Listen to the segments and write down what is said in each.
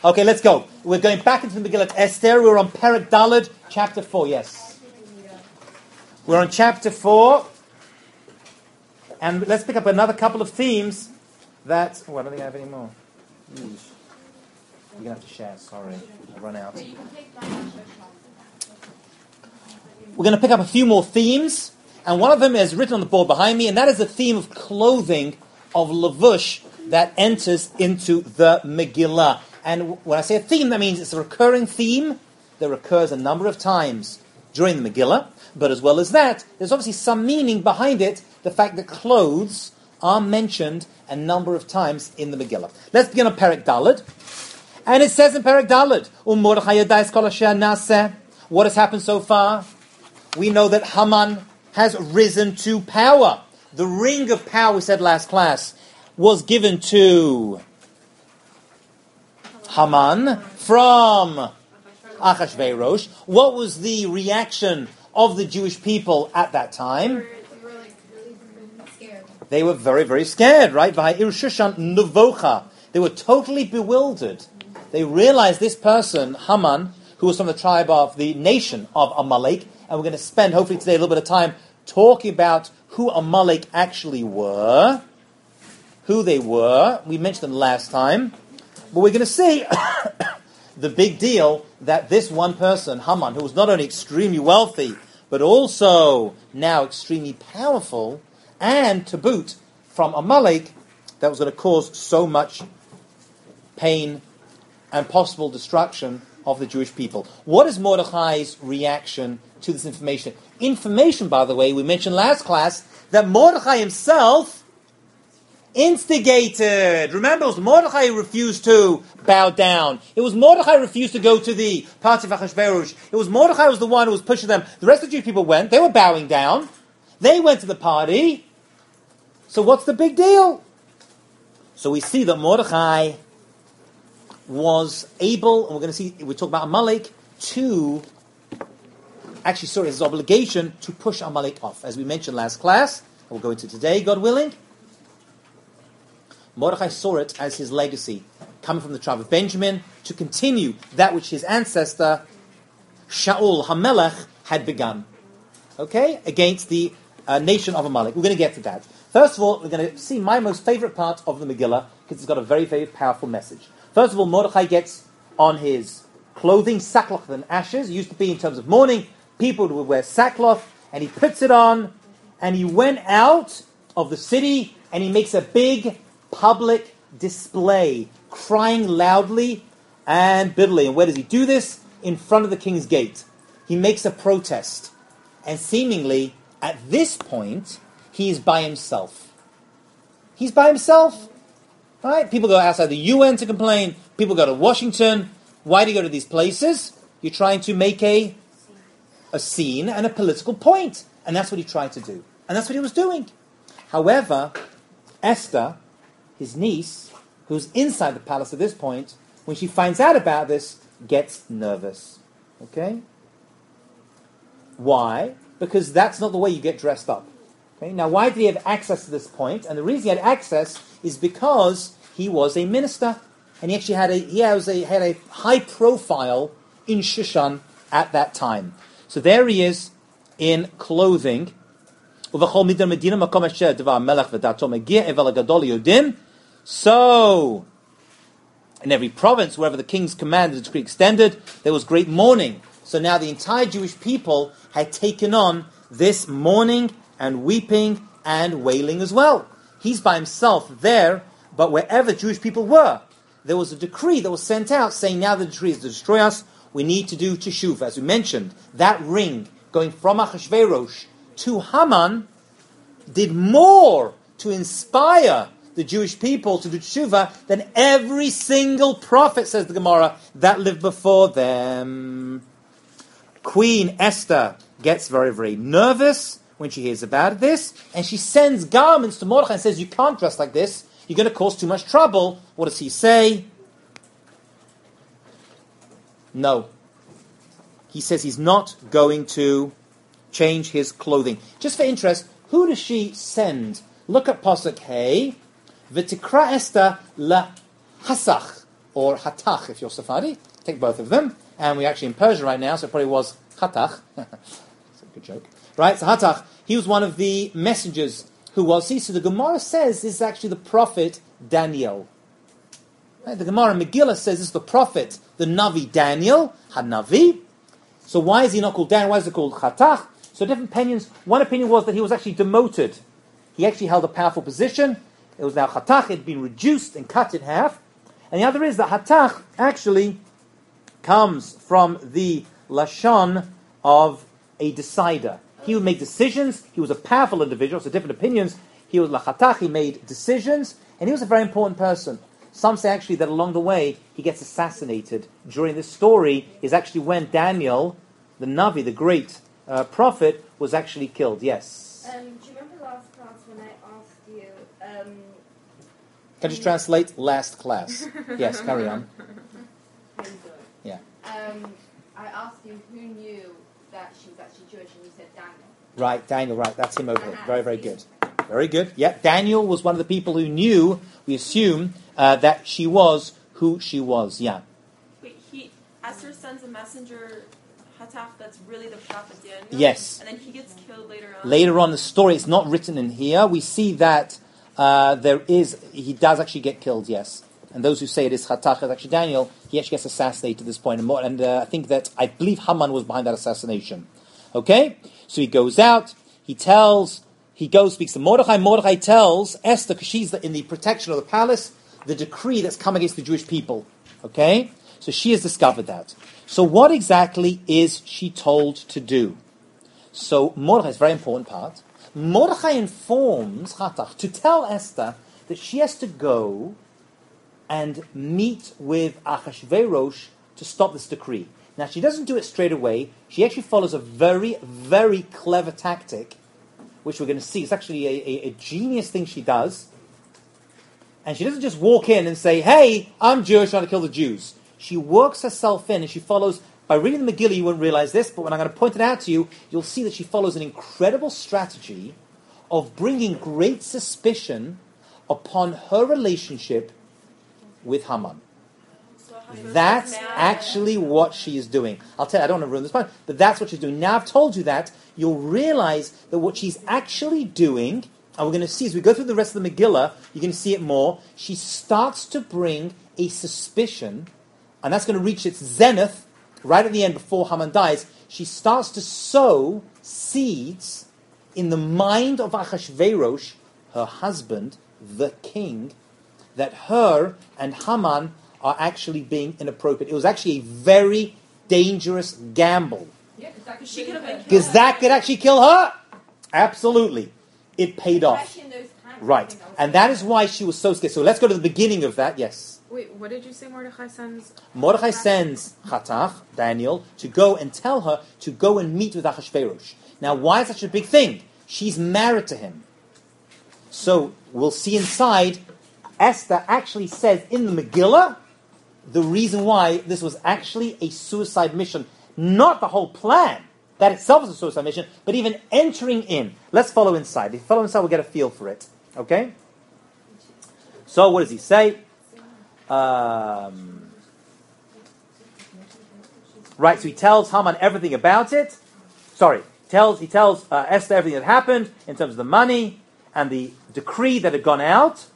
Okay, let's go. We're going back into the Megillat Esther. We're on Perek Daled, chapter 4, yes. We're on chapter 4. And let's pick up another couple of themes that... Oh, I don't think I have any more. You're going to have to share, sorry. I've run out. We're going to pick up a few more themes. And one of them is written on the board behind me, and that is the theme of clothing, of lavush, that enters into the Megillah. And when I say a theme, that means it's a recurring theme that recurs a number of times during the Megillah. But as well as that, there's obviously some meaning behind it, the fact that clothes are mentioned a number of times in the Megillah. Let's begin on Perek Daled. And it says in Perek Daled, what has happened so far? We know that Haman has risen to power. The ring of power, we said last class, was given to Haman from Achashverosh. What was the reaction of the Jewish people at that time? They were really scared. They were very, very scared, right? They were totally bewildered. They realized this person, Haman, who was from the tribe of the nation of Amalek, and we're going to spend, hopefully today, a little bit of time talking about who Amalek actually were, who they were. We mentioned them last time. But we're going to see the big deal that this one person, Haman, who was not only extremely wealthy, but also now extremely powerful, and to boot from Amalek, that was going to cause so much pain and possible destruction of the Jewish people. What is Mordechai's reaction to this information? Information, by the way, we mentioned last class, that Mordechai himself instigated. Remember, it was Mordechai who refused to bow down. It was Mordechai who refused to go to the party of Achashverosh. It was Mordechai who was the one who was pushing them. The rest of the Jewish people went. They were bowing down. They went to the party. So what's the big deal? So we see that Mordechai was able, and we're going to see, we talk about Amalek, to actually saw it as his obligation to push Amalek off. As we mentioned last class, and we'll go into today, God willing, Mordechai saw it as his legacy, coming from the tribe of Benjamin, to continue that which his ancestor, Shaul HaMelech, had begun. Okay? Against the nation of Amalek. We're going to get to that. First of all, we're going to see my most favorite part of the Megillah, because it's got a very, very powerful message. First of all, Mordechai gets on his clothing, sackcloth and ashes. It used to be in terms of mourning, people would wear sackcloth, and he puts it on, and he went out of the city, and he makes a big public display, crying loudly and bitterly. And where does he do this? In front of the king's gate. He makes a protest. And seemingly, at this point, he is by himself. He's by himself. Right? People go outside the UN to complain. People go to Washington. Why do you go to these places? You're trying to make a scene and a political point. And that's what he tried to do. And that's what he was doing. However, Esther, his niece, who's inside the palace at this point, when she finds out about this, gets nervous. Okay? Why? Because that's not the way you get dressed up. Okay? Now, why did he have access to this point? And the reason he had access is because he was a minister, and he actually had a high profile in Shushan at that time. So there he is in clothing. So, in every province, wherever the king's command and decree extended, there was great mourning. So now the entire Jewish people had taken on this mourning and weeping and wailing as well. He's by himself there, but wherever Jewish people were, there was a decree that was sent out saying, now the decree is to destroy us, we need to do teshuva. As we mentioned, that ring going from Achashverosh to Haman did more to inspire the Jewish people to do teshuva than every single prophet, says the Gemara, that lived before them. Queen Esther gets very, very nervous when she hears about this, and she sends garments to Mordechai and says, you can't dress like this, you're going to cause too much trouble. What does he say? No. He says he's not going to change his clothing. Just for interest, who does she send? Look at Pasuk Hey. V'tikra Esther la hasach or Hatach if you're Sephardi. Take both of them. And we're actually in Persia right now, so it probably was Hatach. That's a good joke. Right, so Hatach, he was one of the messengers who was, so the Gemara says this is actually the prophet Daniel. Right, the Gemara in Megillah says this is the prophet, the Navi Daniel, Hanavi. So why is he not called Daniel? Why is it called Hatach? So different opinions. One opinion was that he was actually demoted. He actually held a powerful position. It was now Hatach, it had been reduced and cut in half. And the other is that Hatach actually comes from the Lashon of a decider. He would make decisions. He was a powerful individual, so different opinions. He was Lachatach, he made decisions, and he was a very important person. Some say actually that along the way, he gets assassinated. During this story is actually when Daniel, the Navi, the great prophet, was actually killed. Yes? Do you remember last class when I asked you... Can you translate last class? Yes, carry on. Yeah. I asked you who knew that she was actually Jewish, and you said Daniel. Right, Daniel, right. That's him over here. Very, very good. Very good. Yeah, Daniel was one of the people who knew, we assume, that she was who she was. Yeah. Wait, Esther sends a messenger, Hatach, that's really the prophet Daniel? Yes. And then he gets killed later on? Later on in the story, it's not written in here. We see that he does actually get killed, yes. And those who say it is Hatach, it's actually Daniel, he actually gets assassinated at this point. And I believe Haman was behind that assassination. Okay? So he goes out, speaks to Mordechai. Mordechai tells Esther, because she's in the protection of the palace, the decree that's come against the Jewish people. Okay? So she has discovered that. So what exactly is she told to do? So Mordechai is a very important part. Mordechai informs Hatach to tell Esther that she has to go and meet with Achashverosh to stop this decree. Now, she doesn't do it straight away. She actually follows a very, very clever tactic, which we're going to see. It's actually a genius thing she does. And she doesn't just walk in and say, hey, I'm Jewish, I want to kill the Jews. She works herself in and she follows, by reading the Megillah you wouldn't realize this, but when I'm going to point it out to you, you'll see that she follows an incredible strategy of bringing great suspicion upon her relationship with Haman. That's actually what she is doing. I'll tell you, I don't want to ruin this point, but that's what she's doing. Now I've told you that, you'll realize that what she's actually doing, and we're going to see as we go through the rest of the Megillah, you're going to see it more, she starts to bring a suspicion, and that's going to reach its zenith right at the end before Haman dies. She starts to sow seeds in the mind of Achashverosh, her husband, the king, that her and Haman are actually being inappropriate. It was actually a very dangerous gamble. Yeah, because that could actually kill her. Absolutely. It paid off. Right. And that is why she was so scared. So let's go to the beginning of that. Yes. Wait, what did you say Mordechai sends? Mordechai sends Hatach, Daniel, to go and tell her to go and meet with Achashverosh. Now, why is such a big thing? She's married to him. So we'll see inside, Esther actually says in the Megillah the reason why this was actually a suicide mission. Not the whole plan. That itself is a suicide mission, but even entering in. Let's follow inside. If you follow inside, we'll get a feel for it. Okay? So what does he say? Right, so he tells Haman everything about it. Sorry, he tells Esther everything that happened in terms of the money and the decree that had gone out.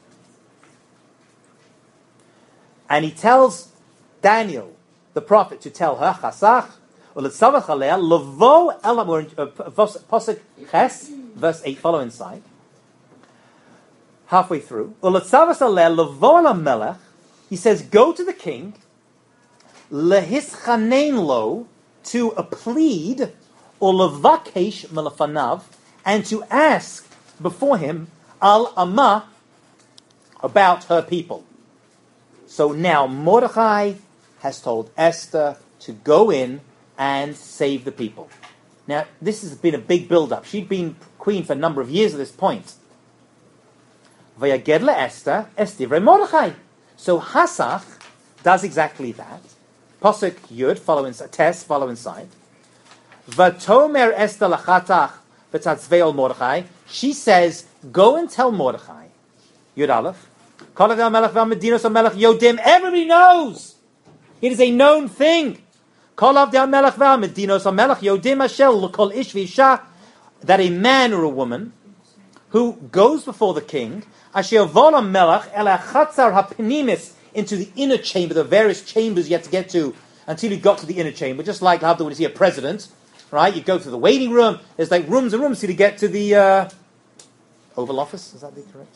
And he tells Daniel, the prophet, to tell her, Chasach, Posuk Ches, verse 8, follow inside. Halfway through. He says, go to the king, lehischanein lo, to plead, or levakesh melafanav, and to ask before him, al amah, about her people. So now Mordechai has told Esther to go in and save the people. Now, this has been a big build-up. She'd been queen for a number of years at this point. Vayaged Esther, Estivrei Mordechai. So Hasach does exactly that. Posuk Yud, follow inside. Tes, follow inside. Vatomer Esther lachatach v'tatzvei ol Mordechai. She says, go and tell Mordechai, Yud Aleph, Everybody knows. It is a known thing. That a man or a woman who goes before the king into the inner chamber, the various chambers you have to get to until you got to the inner chamber, just like when you see a president, right? You go to the waiting room, there's like rooms and rooms till you get to the Oval Office, is that the correct?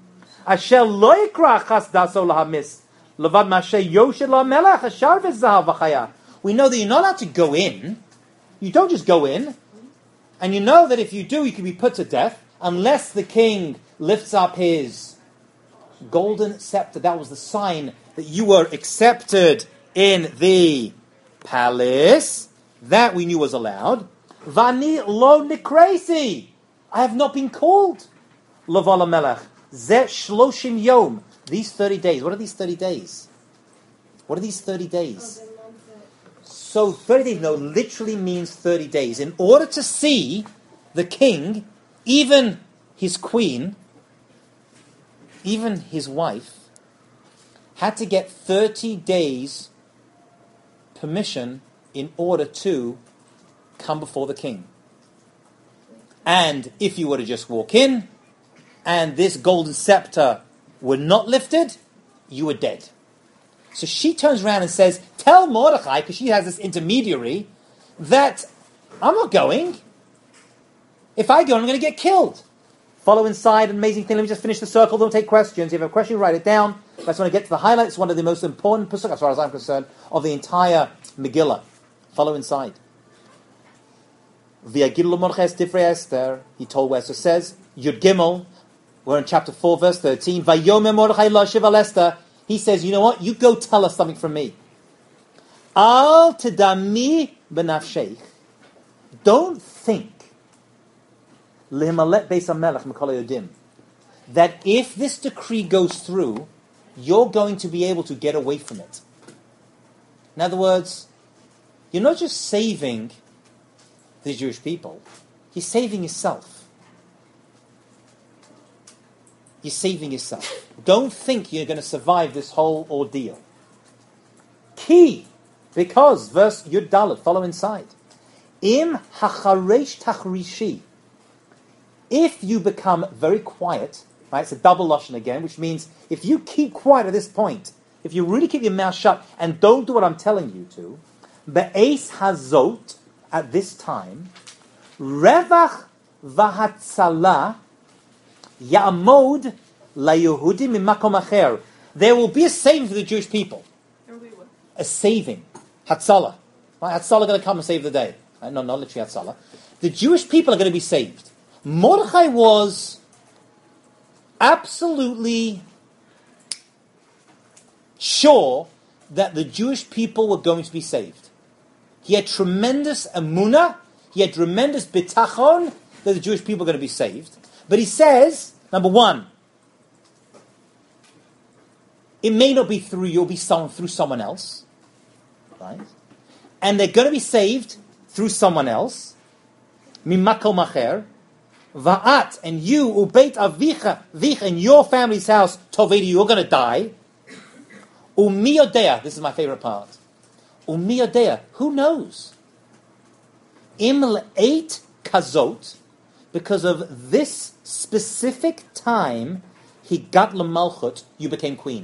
We know that you're not allowed to go in. You don't just go in. And you know that if you do, you can be put to death unless the king lifts up his golden scepter. That was the sign that you were accepted in the palace. That we knew was allowed. Vani lo nikresi. I have not been called. Lavala melech. Zeh shloshim yom. These 30 days. What are these 30 days? What are these 30 days? So 30 days, literally means 30 days. In order to see the king, even his queen, even his wife, had to get 30 days permission in order to come before the king. And if you were to just walk in, and this golden scepter were not lifted, you were dead. So she turns around and says, tell Mordechai, because she has this intermediary, that I'm not going. If I go, I'm going to get killed. Follow inside, an amazing thing. Let me just finish the circle, don't take questions. If you have a question, write it down. I just want to get to the highlights. It's one of the most important pasuk, as far as I'm concerned, of the entire Megillah. Follow inside. He told where Esther says, Yud Gimel, we're in chapter 4, verse 13. Vayomer Mordechai lashiv al Esther. He says, you know what? You go tell us something from me. Al tedami benafsheich. Don't think lihimalet beis hamelech mikol hayodim, that if this decree goes through, you're going to be able to get away from it. In other words, you're not just saving the Jewish people, you're saving yourself. You're saving yourself. Don't think you're going to survive this whole ordeal. Key, because, verse Yud Dalet, follow inside. Im hacharesh tachrishi. If you become very quiet, right, it's a double lashon again, which means if you keep quiet at this point, if you really keep your mouth shut and don't do what I'm telling you to, be'es hazot, at this time, revach vahatzala ya'amod laYehudi mimakom acher. There will be a saving for the Jewish people. A saving. Hatzalah. Right? Hatzalah going to come and save the day. Right? No, not literally Hatzalah. The Jewish people are going to be saved. Mordechai was absolutely sure that the Jewish people were going to be saved. He had tremendous emunah, he had tremendous bitachon that the Jewish people are going to be saved. But he says, number one, it may not be through you, it'll be through someone else. Right? And they're going to be saved through someone else. Mimakom acher. Va'at, and you, ubeit avicha, vich, in your family's house, tovedi, you're going to die. Umi yodea, this is my favorite part. Umi yodea, who knows? Im le'et kazot, because of this specific time, he got lemalchut, you became queen.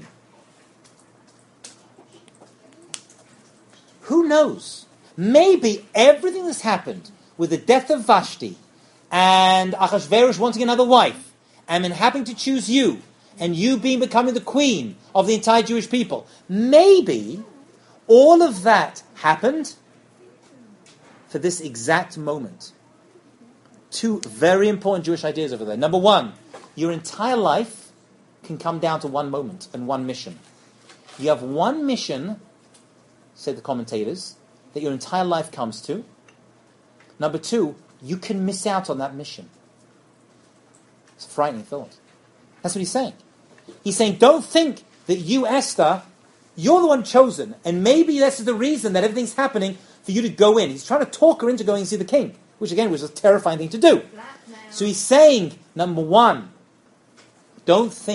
Who knows? Maybe everything that's happened with the death of Vashti, and Achashverosh wanting another wife, and then having to choose you, and you becoming the queen of the entire Jewish people. Maybe all of that happened for this exact moment. Two very important Jewish ideas over there. Number one, your entire life can come down to one moment and one mission. You have one mission, say the commentators, that your entire life comes to. Number two, you can miss out on that mission. It's a frightening thought. That's what he's saying. He's saying, don't think that you, Esther, you're the one chosen, and maybe this is the reason that everything's happening for you to go in. He's trying to talk her into going and see the king, which again was a terrifying thing to do. So he's saying, number one, don't think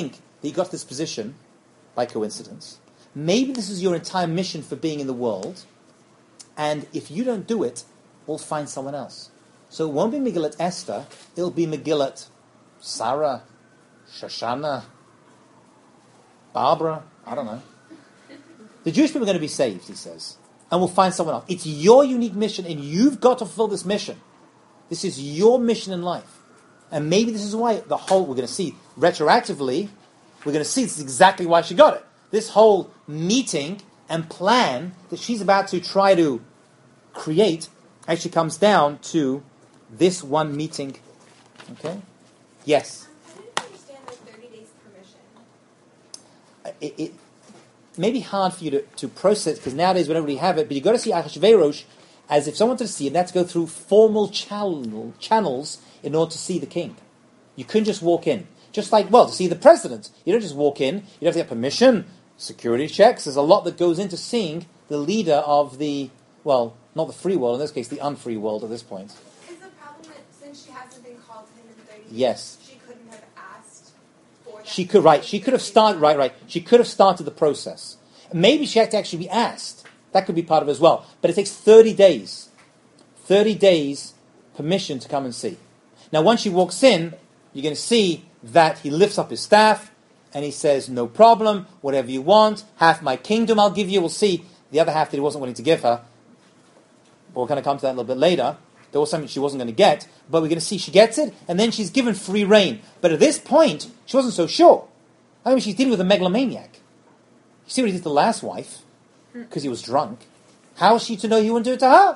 that you got to this position by coincidence. Maybe this is your entire mission for being in the world, and if you don't do it, we'll find someone else. So it won't be Megillat Esther, it'll be Megillat Sarah, Shoshana, Barbara, I don't know. The Jewish people are going to be saved, he says, and we'll find someone else. It's your unique mission, and you've got to fulfill this mission. This is your mission in life. And maybe this is why we're going to see retroactively, we're going to see this is exactly why she got it. This whole meeting and plan that she's about to try to create actually comes down to this one meeting. Okay? Yes? I didn't understand the 30 days permission. It may be hard for you to process, because nowadays we don't really have it, but you've got to see Achashverosh as if someone wanted to see it, and that's go through formal channels in order to see the king. You couldn't just walk in. Just like, to see the president. You don't just walk in. You have to get permission, security checks. There's a lot that goes into seeing the leader of the, not the free world, in this case, the unfree world at this point. Is the problem that since she hasn't been called to him in 30 days, Yes. she couldn't have asked for that? She could, She could have started, She could have started the process. Maybe she had to actually be asked. That could be part of it as well. But it takes 30 days. 30 days permission to come and see. Now, once she walks in, you're going to see that he lifts up his staff and he says, no problem, whatever you want, half my kingdom I'll give you. We'll see the other half that he wasn't willing to give her. We're going to come to that a little bit later. There was something she wasn't going to get, but we're going to see she gets it, and then she's given free reign. But at this point, she wasn't so sure. She's dealing with a megalomaniac. You see what he did to the last wife? Because he was drunk. How is she to know he wouldn't do it to her?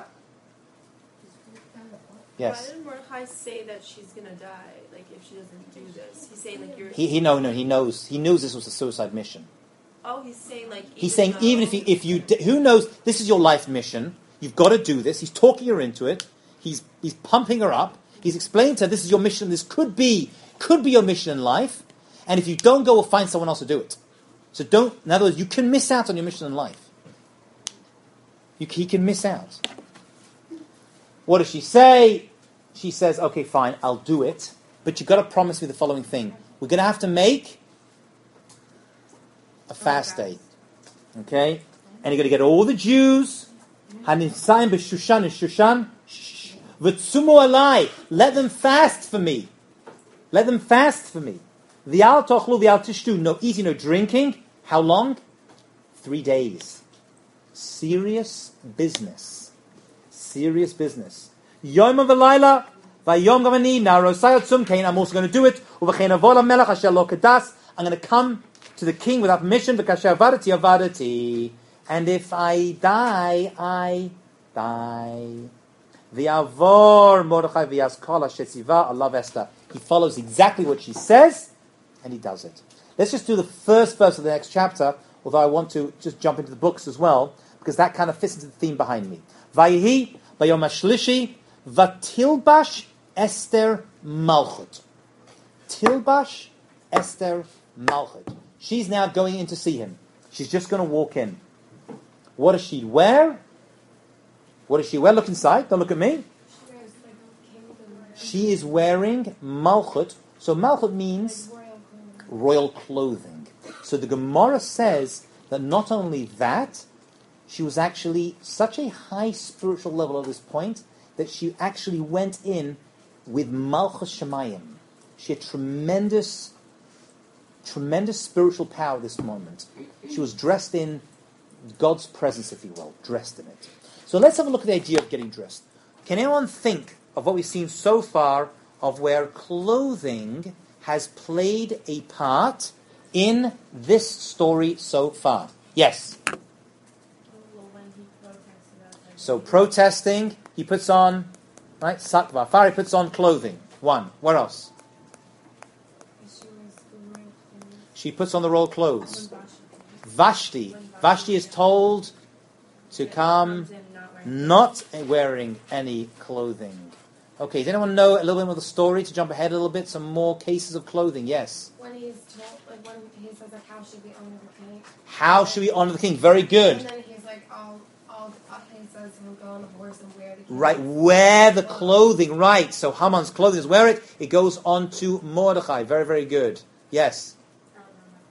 Yes. Why did Mordechai say that she's going to die, if she doesn't do this? He's saying, you're... He knows. He knows this was a suicide mission. Oh, he's saying, even if you... Who knows, this is your life mission. You've got to do this. He's talking her into it. He's pumping her up. He's explaining to her, this is your mission. This could be your mission in life. And if you don't go, we'll find someone else to do it. So in other words, you can miss out on your mission in life. He can miss out. What does she say? She says, okay, fine, I'll do it. But you've got to promise me the following thing. We're going to have to make a fast day. Okay? And you're going to get all the Jews. Hanisayim b'Shushan and Shushan. V'tzumu alai. Let them fast for me. Let them fast for me. V'al tochlu v'al tishtu. No eating, no drinking. How long? 3 days. Serious business. Serious business. Yom v'layla v'yom gavani narosayot sumkein. I'm also going to do it. U'v'chein avola melech asher lo kedas. I'm going to come to the king without permission. V'kasher avadati avadati. And if I die, I die. V'yavor Mordechai v'yaskol asher tziva alav Esther. He follows exactly what she says, and he does it. Let's just do the first verse of the next chapter, although I want to just jump into the books as well, because that kind of fits into the theme behind me. Vayihi v'yom hashlishi v'tilbash Esther malchut. Tilbash Esther malchut. She's now going in to see him. She's just going to walk in. What does she wear? What does she wear? Look inside. Don't look at me. She is wearing malchut. So malchut means royal clothing. So the Gemara says that not only that, she was actually such a high spiritual level at this point that she actually went in with malchut shemayim. She had tremendous spiritual power at this moment. She was dressed in God's presence, if you will, dressed in it. So let's have a look at the idea of getting dressed. Can anyone think of what we've seen so far of where clothing has played a part in this story so far? Yes? So protesting, he puts on, right? Satva. Fari puts on clothing. One. What else? She puts on the royal clothes. Vashti. Vashti is told to come not wearing any clothing. Okay, does anyone know a little bit more of the story, to jump ahead a little bit? Some more cases of clothing, yes? When he's told, when he says, how should we honor the king? How should we honor the king? Very good. And then he's like, he says he'll go on a horse and wear the king. Right, wear the clothing, right. So Haman's clothing is wear it. It goes on to Mordechai. Very, very good. Yes?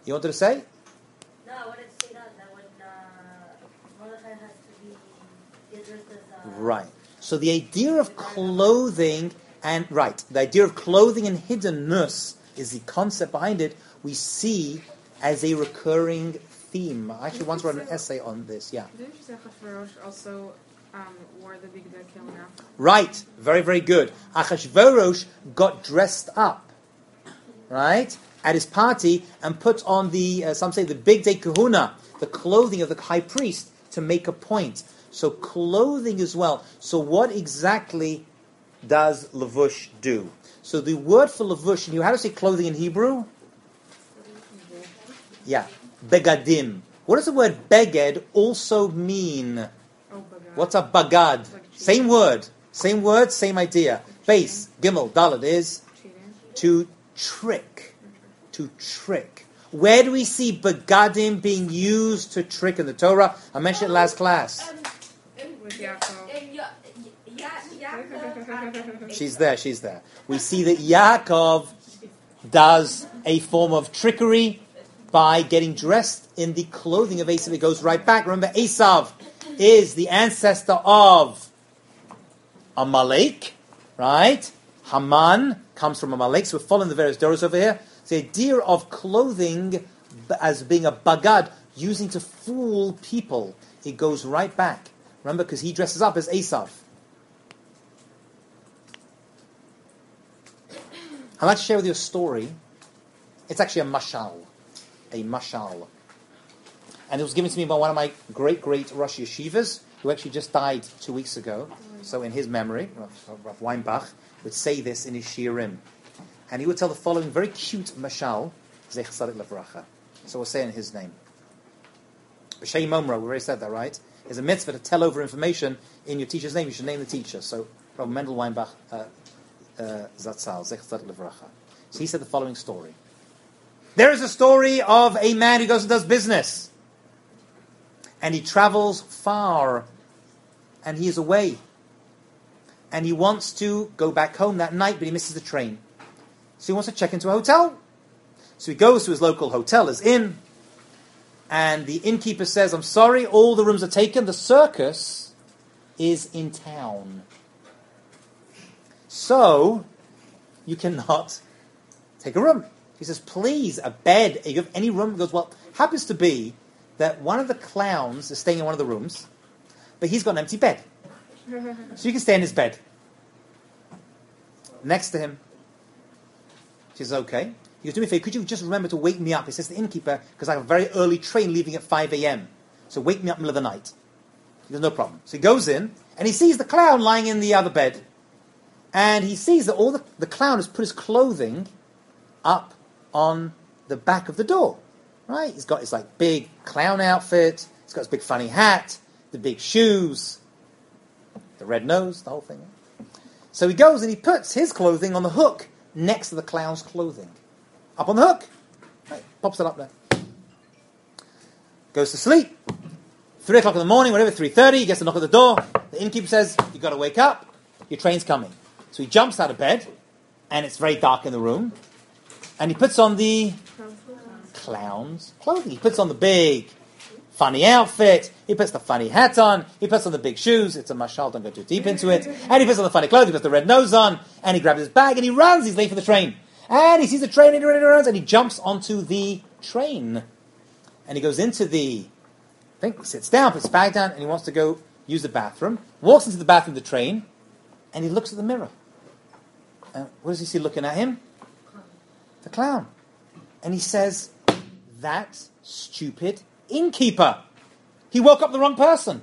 You wanted to say? No, I wanted to say that when Mordechai has to be dressed as Right. So the idea of clothing and hiddenness is the concept behind it. We see as a recurring theme. I actually once wrote an essay on this. Yeah. Didn't you say Achashverosh also wore the big kilna? Right. Very, very good. Achashverosh got dressed up, right, at his party and put on the, some say, the big day kahuna, the clothing of the high priest, to make a point. So clothing as well. So what exactly does lavush do? So the word for lavush, and you how to say clothing in Hebrew? Yeah, begadim. What does the word beged also mean? Oh, bagad. What's a bagad? Same word, same idea. Base, gimel, dalad is Cheating. to trick. To trick. Where do we see begadim being used to trick in the Torah? I mentioned it last class. With Yaakov. She's there. We see that Yaakov does a form of trickery by getting dressed in the clothing of Esav. It goes right back. Remember, Esav is the ancestor of Amalek, right? Haman comes from Amalek. So we're following the various doros over here. The idea of clothing as being a bagad, using to fool people, it goes right back. Remember, because he dresses up as Esav. I'd like to share with you a story. It's actually a mashal. And it was given to me by one of my great Rosh Yeshivas, who actually just died 2 weeks ago. So in his memory, Rav Weinbach would say this in his shiurim. And he would tell the following very cute mashal, Zech Tzadik Levracha. So we'll say in his name. B'Shei Momra, we already said that, right? It's a mitzvah to tell over information in your teacher's name. You should name the teacher. So Rav Mendel Weinbach, Zatzal, Zech Tzadik Levracha. So he said the following story. There is a story of a man who goes and does business. And he travels far. And he is away. And he wants to go back home that night, but he misses the train. So he wants to check into a hotel. So he goes to his local hotel, his inn. And the innkeeper says, I'm sorry, all the rooms are taken. The circus is in town. So you cannot take a room. He says, please, a bed. You have any room? He goes, well, happens to be that one of the clowns is staying in one of the rooms, but he's got an empty bed. So you can stay in his bed. Next to him. She says, okay. He goes, do me a favor, could you just remember to wake me up? He says to the innkeeper, because I have a very early train leaving at 5 a.m. So wake me up in the middle of the night. He goes, no problem. So he goes in, and he sees the clown lying in the other bed. And he sees that all the clown has put his clothing up on the back of the door. Right? He's got his like big clown outfit, he's got his big funny hat, the big shoes, the red nose, the whole thing. So he goes and he puts his clothing on the hook next to the clown's clothing. Up on the hook. Right, pops it up there. Goes to sleep. 3 o'clock in the morning, whatever, 3:30, he gets a knock at the door. The innkeeper says, you've got to wake up. Your train's coming. So he jumps out of bed, and it's very dark in the room. And he puts on the clown's clothing. He puts on the big, funny outfit. He puts the funny hat on. He puts on the big shoes. It's a mashal, don't go too deep into it. And he puts on the funny clothes. He puts the red nose on. And he grabs his bag, and he runs. He's late for the train. And he sees the train, and he runs, and he jumps onto the train. And he goes into the thing, sits down, puts his bag down, and he wants to go use the bathroom. Walks into the bathroom of the train, and he looks at the mirror. What does he see looking at him? The clown. And he says, that stupid innkeeper. He woke up the wrong person.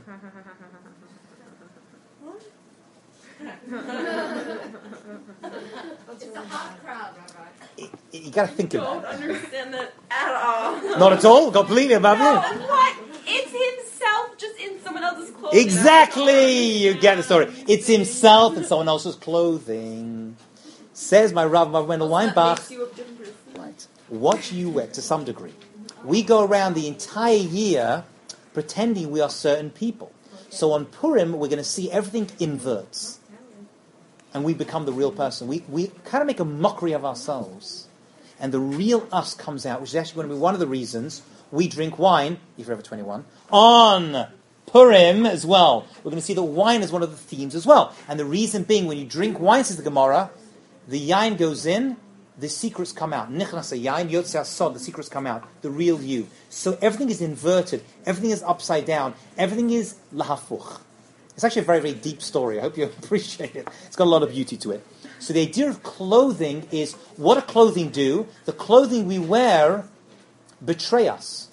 It's a hot crowd, Rabbi. You got to think about I it. don't understand that at all. Not at all. Completely above No, you. what? It's himself just in someone else's clothing. Exactly. You get the story. It's himself in someone else's clothing. Says my Rav Mendel Weinbach. Makes you a different person. Right. What you wear, to some degree. We go around the entire year pretending we are certain people. So on Purim, we're going to see everything inverts. And we become the real person. We kind of make a mockery of ourselves. and the real us comes out, which is actually going to be one of the reasons we drink wine, if you're ever 21, on Purim as well. We're going to see that wine is one of the themes as well. And the reason being, when you drink wine, says the Gemara, the yain goes in, the secrets come out. Nichnas yain, yotzei sod, the secrets come out. The real you. So everything is inverted. Everything is upside down. Everything is lahafuch. It's actually a very, very deep story. I hope you appreciate it. It's got a lot of beauty to it. So the idea of clothing is, what does clothing do? The clothing we wear betray us.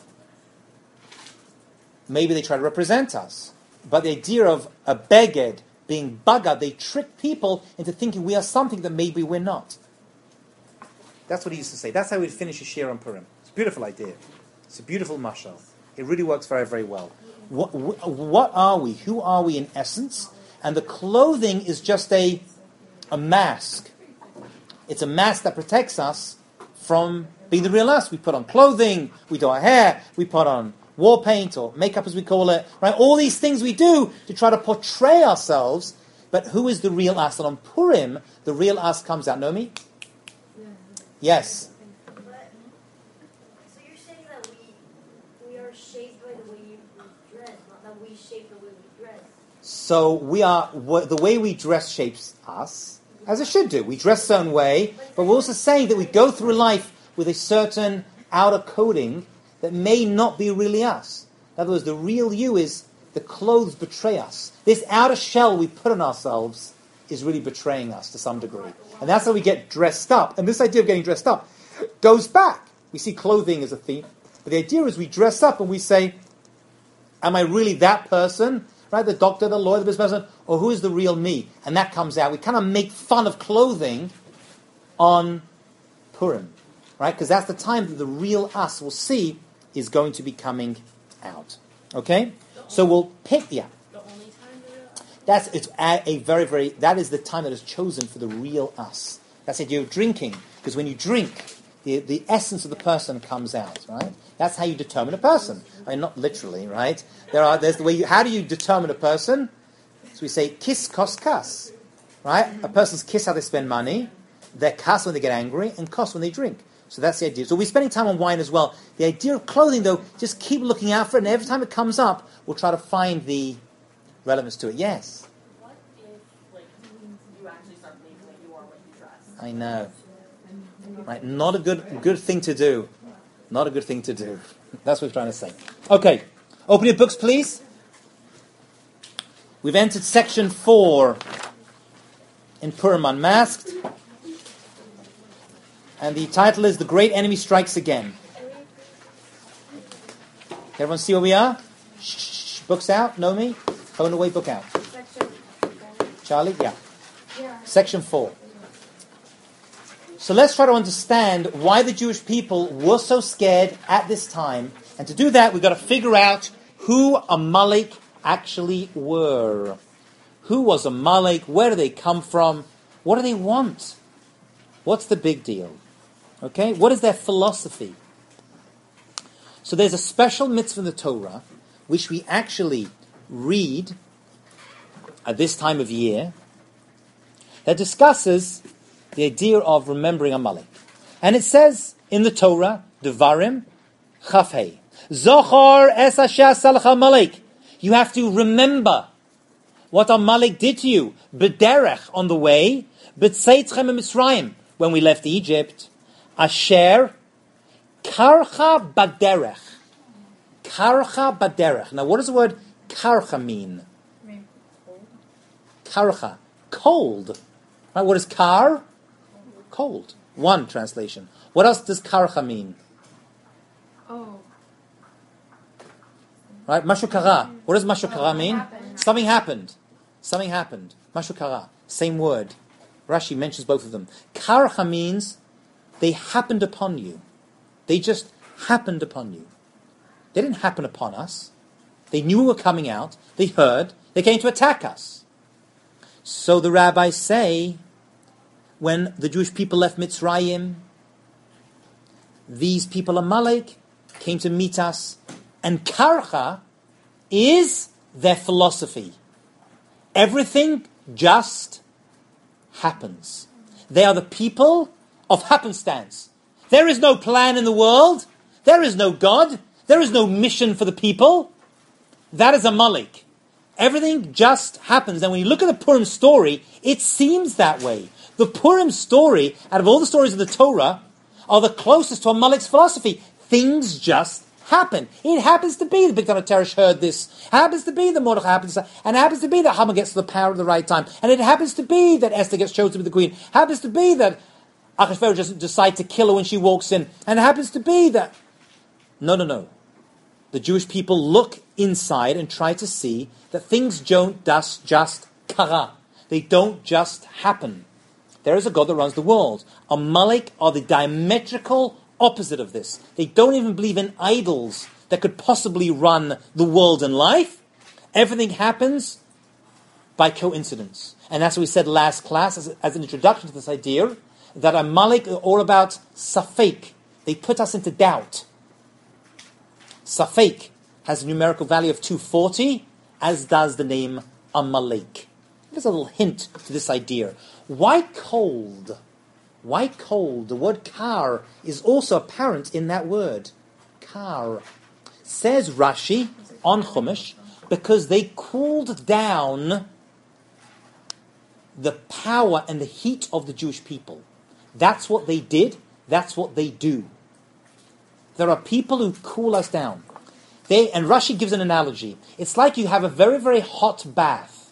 Maybe they try to represent us. But the idea of a beged being bagad, they trick people into thinking we are something that maybe we're not. That's what he used to say. That's how we'd finish a shir on Purim. It's a beautiful idea. It's a beautiful mashal. It really works very, very well. What are we? Who are we in essence? And the clothing is just a mask. It's a mask that protects us from being the real us. We put on clothing, we do our hair, we put on war paint or makeup as we call it. Right? All these things we do to try to portray ourselves. But who is the real us? And on Purim, the real us comes out. Naomi? Yes. But, so you're saying that we are shaped by the way we dress, not that we shape the way we dress. So the way we dress shapes us, as it should do. We dress a certain way, but we're also saying that we go through life with a certain outer coating that may not be really us. In other words, the real you is the clothes betray us. This outer shell we put on ourselves is really betraying us to some degree. And that's how we get dressed up. And this idea of getting dressed up goes back. We see clothing as a theme. But the idea is we dress up and we say, am I really that person? Right? The doctor, the lawyer, the business person, or who is the real me? And that comes out. We kind of make fun of clothing on Purim. Right? Because that's the time that the real us will see is going to be coming out. Okay? So we'll pick, The only time that is the time that is chosen for the real us. That's the idea of drinking. Because when you drink, the essence of the person comes out, right? That's how you determine a person. I mean, not literally, right? There's the way how do you determine a person? So we say, kiss, kos, kas. Right? A person's kiss how they spend money, their kas when they get angry, and kos when they drink. So that's the idea. So we're spending time on wine as well. The idea of clothing, though, just keep looking out for it, and every time it comes up, we'll try to find the relevance to it. Yes? What if, you actually start believing that you are what you dress? I know. Right? Not a good thing to do. Not a good thing to do. That's what we're trying to say. Okay. Open your books, please. We've entered section 4 in Purim Unmasked. And the title is The Great Enemy Strikes Again. Everyone see where we are? Shh. Books out. Naomi? Phone away, book out. Charlie? Yeah. Section 4. So let's try to understand why the Jewish people were so scared at this time. And to do that, we've got to figure out who Amalek actually were. Who was Amalek? Where do they come from? What do they want? What's the big deal? Okay, what is their philosophy? So there's a special mitzvah in the Torah, which we actually read at this time of year, that discusses the idea of remembering Amalek. And it says in the Torah, Devarim, Chafhei, Zochar es asher salach Amalek. You have to remember what Amalek did to you. B'derech, on the way, b'tzeitchem Mitzrayim, when we left Egypt. Asher karcha baderech. Karcha baderech. Now, what does the word karcha mean? Karcha, cold. Right? What is kar? Cold. One translation. What else does karcha mean? Oh. Right? Mashu kara. What does mashu kara mean? Something happened. Something happened. Mashu kara. Same word. Rashi mentions both of them. Karcha means they happened upon you. They just happened upon you. They didn't happen upon us. They knew we were coming out. They heard. They came to attack us. So the rabbis say, when the Jewish people left Mitzrayim, these people, Amalek, came to meet us. And Karcha is their philosophy. Everything just happens. They are the people of happenstance. There is no plan in the world. There is no God. There is no mission for the people. That is Amalek. Everything just happens. And when you look at the Purim story, it seems that way. The Purim story, out of all the stories of the Torah, are the closest to Amalek's philosophy. Things just happen. It happens to be that Bigdan Teresh heard this. It happens to be that Mordechai happens to, and it happens to be that Haman gets to the power at the right time. And it happens to be that Esther gets chosen to be the queen. It happens to be that Achashverosh doesn't decide to kill her when she walks in. And it happens to be that... No. The Jewish people look inside and try to see that things don't just kara. They don't just happen. There is a God that runs the world. Amalek are the diametrical opposite of this. They don't even believe in idols that could possibly run the world and life. Everything happens by coincidence. And that's what we said last class as an introduction to this idea, that Amalek are all about safek. They put us into doubt. Safek has a numerical value of 240, as does the name Amalek. There's a little hint to this idea. Why cold? Why cold? The word kar is also apparent in that word. Kar. Says Rashi on Chumash, because they cooled down the power and the heat of the Jewish people. That's what they did. That's what they do. There are people who cool us down. And Rashi gives an analogy. It's like you have a very, very hot bath.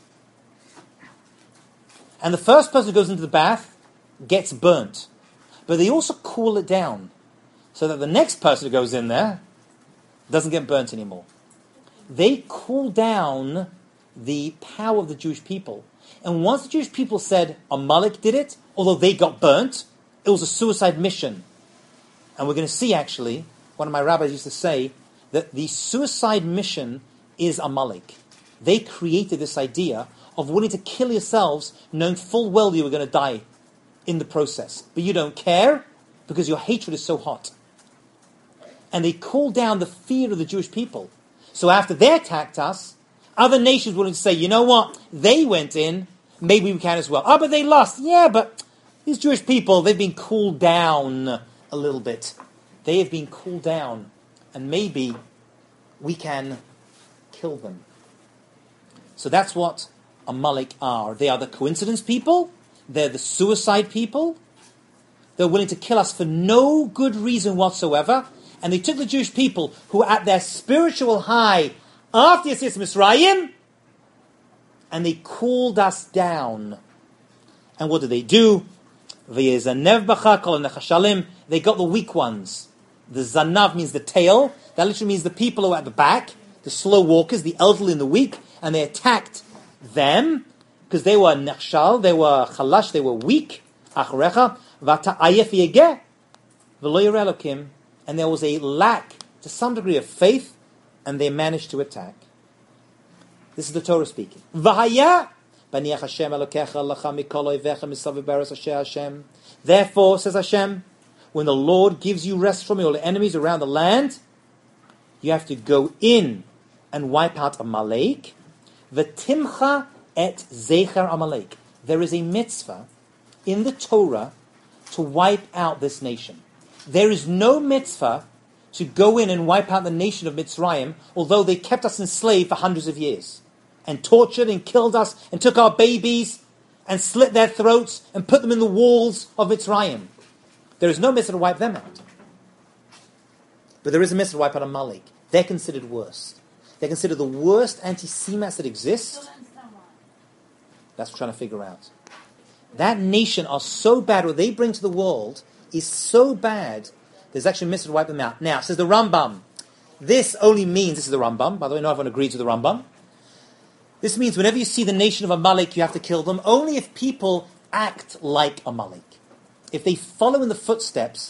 And the first person who goes into the bath gets burnt. But they also cool it down so that the next person who goes in there doesn't get burnt anymore. They cool down the power of the Jewish people. And once the Jewish people said Amalek did it, although they got burnt, it was a suicide mission. And we're going to see, actually, one of my rabbis used to say that the suicide mission is Amalek. They created this idea of wanting to kill yourselves, knowing full well you were going to die in the process. But you don't care because your hatred is so hot. And they cooled down the fear of the Jewish people. So after they attacked us, other nations were willing to say, you know what? They went in, maybe we can as well. Oh, but they lost. Yeah, but these Jewish people, they've been cooled down a little bit. They have been cooled down. And maybe we can kill them. So that's what Amalek are. They are the coincidence people. They're the suicide people. They're willing to kill us for no good reason whatsoever. And they took the Jewish people who were at their spiritual high after Yetzias Mitzrayim, and they cooled us down. And what did they do? They got the weak ones. The zanav means the tail. That literally means the people who are at the back, the slow walkers, the elderly and the weak, and they attacked them because they were nechshal, they were chalash, they were weak. Acharecha v'ata ayef yegeh v'lo yireh Elokim, and there was a lack to some degree of faith, and they managed to attack. This is the Torah speaking. V'haya baniach Hashem Elokecha lacha mikol oivecha misav beres asher Hashem. Therefore, says Hashem, when the Lord gives you rest from your enemies around the land, you have to go in and wipe out Amalek. V'timcha et zecher Amalek. There is a mitzvah in the Torah to wipe out this nation. There is no mitzvah to go in and wipe out the nation of Mitzrayim, although they kept us enslaved for hundreds of years, and tortured and killed us, and took our babies, and slit their throats, and put them in the walls of Mitzrayim. There is no mitzvah to wipe them out. But there is a mitzvah to wipe out Amalek. They're considered worst. They're considered the worst anti-Semites that exist. That's what we're trying to figure out. That nation are so bad, what they bring to the world is so bad, there's actually a mitzvah to wipe them out. Now, says the Rambam, this only means, this is the Rambam, by the way, not everyone agrees with the Rambam. This means whenever you see the nation of Amalek, you have to kill them, only if people act like Amalek. If they follow in the footsteps,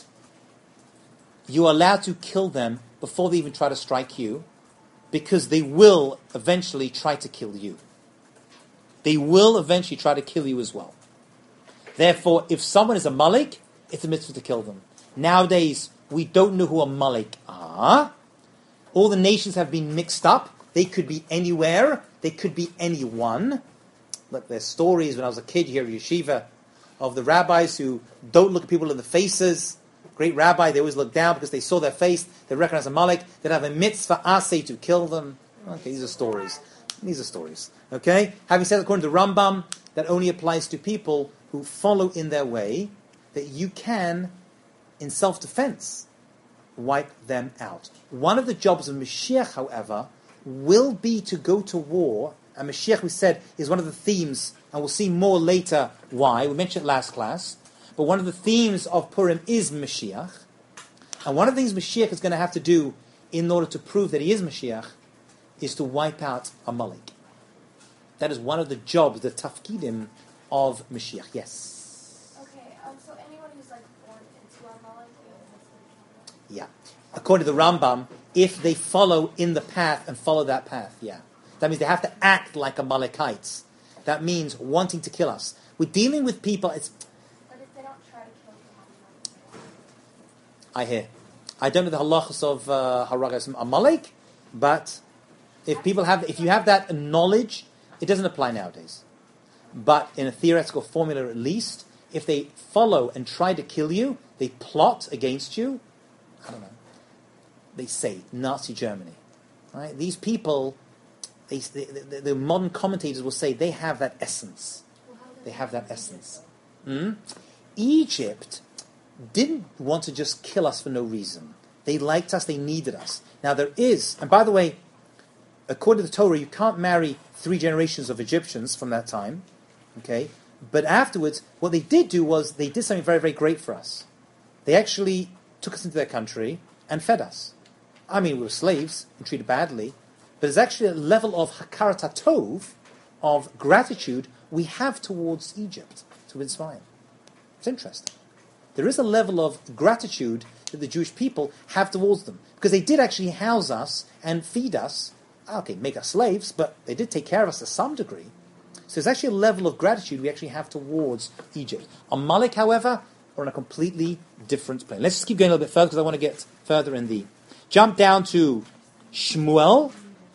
you are allowed to kill them before they even try to strike you, because they will eventually try to kill you. They will eventually try to kill you as well. Therefore, if someone is Amalek, it's a mitzvah to kill them. Nowadays, we don't know who Amalek are. All the nations have been mixed up. They could be anywhere. They could be anyone. Look, there's stories when I was a kid here at Yeshiva of the rabbis who don't look at people in the faces great rabbi, they always look down because they saw their face, they recognize Amalek, they'd have a mitzvah aseh to kill them. Okay, these are stories. Okay? Having said, according to Rambam, that only applies to people who follow in their way, that you can, in self-defense, wipe them out. One of the jobs of Mashiach, however, will be to go to war. And Mashiach, we said, is one of the themes, and we'll see more later why. We mentioned it last class. But one of the themes of Purim is Mashiach. And one of the things Mashiach is going to have to do in order to prove that he is Mashiach is to wipe out Amalek. That is one of the jobs, the tafkidim of Mashiach. Yes? Okay, so anyone who's like born into Amalek, Yeah. According to the Rambam, if they follow in the path and follow that path, yeah. That means they have to act like Amalekites. That means wanting to kill us. We're dealing with people, but if they don't try to kill you, I hear. I don't know the halachas of Haragas Amalek, but if you have that knowledge, it doesn't apply nowadays. But in a theoretical formula at least, if they follow and try to kill you, they plot against you, I don't know, they say Nazi Germany. Right? These people, the modern commentators will say they have that essence. They have that essence. Egypt didn't want to just kill us for no reason. They liked us, they needed us. Now there is, and by the way, according to the Torah, you can't marry 3 generations of Egyptians from that time. Okay? But afterwards, what they did do was, they did something very, very great for us. They actually took us into their country and fed us. I mean, we were slaves and treated badly, but there's actually a level of hakarat hatov, of gratitude, we have towards Egypt, to Mitzrayim. It's interesting. There is a level of gratitude that the Jewish people have towards them, because they did actually house us and feed us. Okay, make us slaves, but they did take care of us to some degree. So there's actually a level of gratitude we actually have towards Egypt. Amalek, however, are on a completely different plane. Let's just keep going a little bit further because I want to get further in the... Jump down to Shmuel.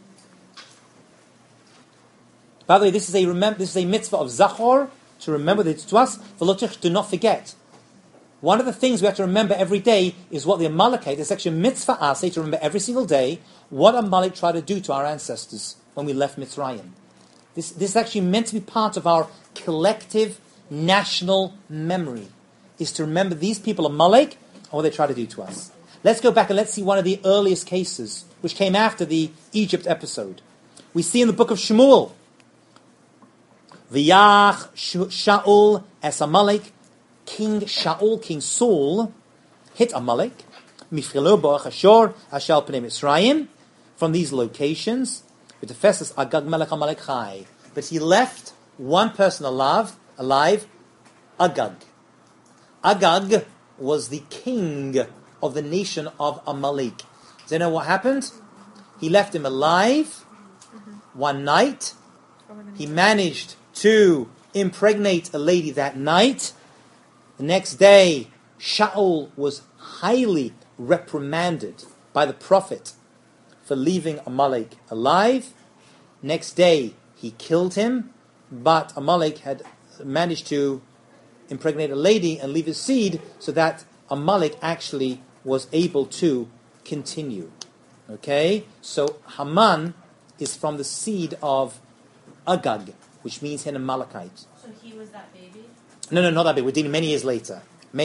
By the way, this is a mitzvah of Zachor, to remember that it's to us. V'lotich, do not forget. One of the things we have to remember every day is what the Amalekite, there's actually a mitzvah aseh to remember every single day what Amalek tried to do to our ancestors when we left Mitzrayim. This is actually meant to be part of our collective national memory, is to remember these people, Amalek, and what they tried to do to us. Let's go back and let's see one of the earliest cases, which came after the Egypt episode. We see in the book of Shmuel, V'yach Shaul es Amalek, King Shaul, King Saul, hit Amalek, Mifchelo Ba'ach Ashor, Ashal Pnei Mitzrayim, from these locations, with the Festus Agag Melech Amalek Chai. But he left one person alive, Agag. Agag was the king of the nation of Amalek. Do you know what happened? He left him alive one night. He managed to impregnate a lady that night. The next day, Shaul was highly reprimanded by the prophet for leaving Amalek alive. Next day, he killed him, but Amalek had managed to impregnate a lady and leave his seed, so that Amalek actually was able to continue. Okay? So Haman is from the seed of Agag, which means an Amalekite. So he was that baby? No, not that baby. We're dealing many years later.